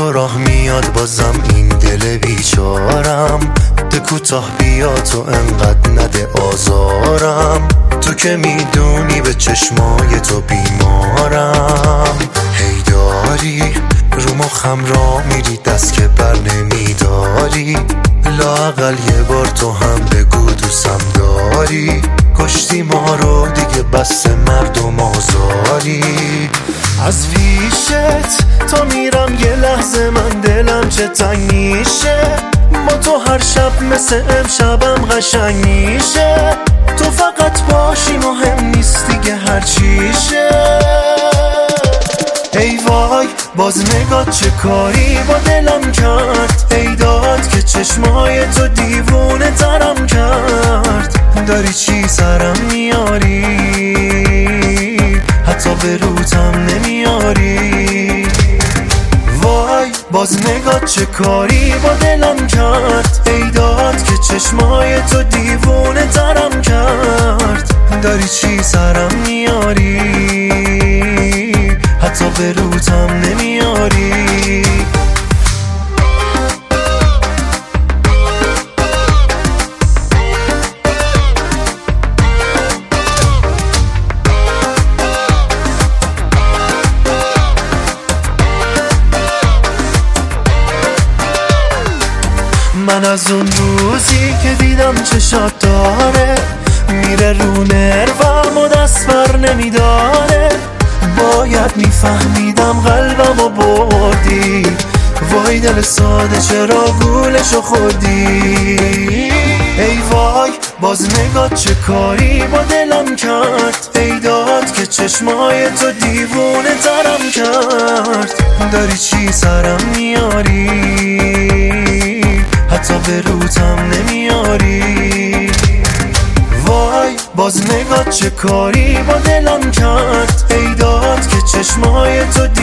تو راه میاد بازم این دل بیچارم، ده کوتاه بیا تو انقدر نده آزارم، تو که میدونی به چشمای تو بیمارم. هی داری رو مخم را میری دست که بر نمیداری، لااقل یه بار تو هم بگو دوستم داری، کشتی ما رو دیگه بس مردم آزاری. از پیشت تا میرم یه لحظه من دلم چه تنگ میشه، با تو هر شب مثل امشبم قشنگ میشه، تو فقط باشی مهم نیست دیگه هر چیشه. ای وای باز نگاه چه کاری با دلم کرد، ای داد که چشمای تو دیوونه ترم کرد، داری چی سرم میاری حتی به روتم نمیاری. وای باز نگاه چه کاری با دلم کرد، ای داد که چشمای تو دیوونه ترم کرد، داری چی سرم میاری حتی به روتم نمیاری. من از اون روزی که دیدم چشات داره، میره رو نروم و دست بر نمیداره، باید میفهمیدم قلبمو بردی، وای دل ساده چرا گولشو خوردی. ای وای باز نگاه چه کاری با دلم کرد، ای داد که چشمای تو دیوونه ترم کرد، داری چی سرم میاری حتی به روتم نمیاری. وای باز نگاه چه کاری با دلم کرد، ای داد که چشمای تو